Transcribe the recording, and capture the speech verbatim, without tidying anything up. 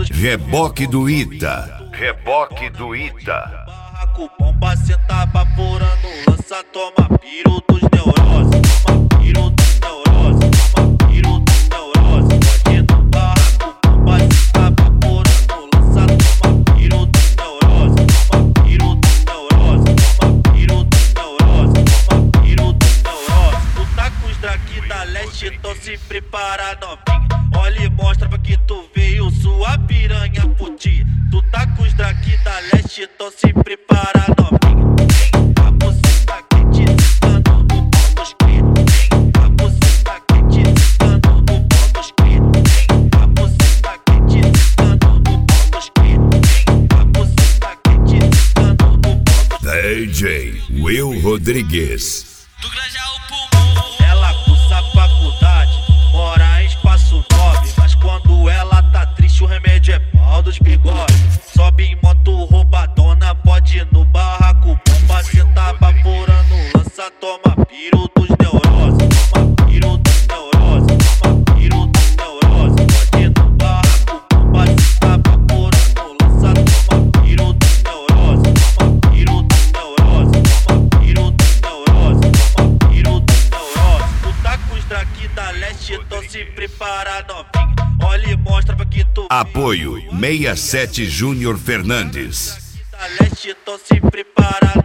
Reboque do Ita. Reboque do Ita. Barraco bomba, cê tá baforando, lança, toma piro dos neuroses. Toma piro dos neuroses, toma piro dos neuroses. Pode no barraco bomba, cê tá baforando, lança, toma piro dos neuroses. Toma piro dos neuroses, toma piro dos neuroses, toma piro dos neuroses. Tu tá com os drag da leste, então se prepara, novinha. Olha e mostra pra que tu veio, sua piranha puti. Tu tá com os drag da leste, então se prepara, novinha. A buceta quente, sentando no pau dos clientes. A buceta quente, sentando no pau dos clientes. A buceta quente, sentando no pau dos clientes. A buceta quente, sentando no pau dos clientes. D J Will Rodrigues. Do Grajaú pro morro. Ela cursa faculdade, mora em espaço nobre. Mas quando ela tá triste, o remédio é pau dos bigodes. Sobe em moto roubadona, pode ir no barraco bomba. Cê tá baforando, lança, toma piro dos neuroses. Toma piro dos neuroses, toma piro dos neuroses. Pode ir no barraco bomba, cê tá baforando, lança, toma piro dos neuroses. Toma piro dos neuroses, toma piro dos neuroses, toma piro dos neuroses. Tu tá com os drag da leste, então se prepara, novinha. Olha e mostra pra que tu Apoio sessenta e sete Júnior Fernandes. da leste, então se prepara.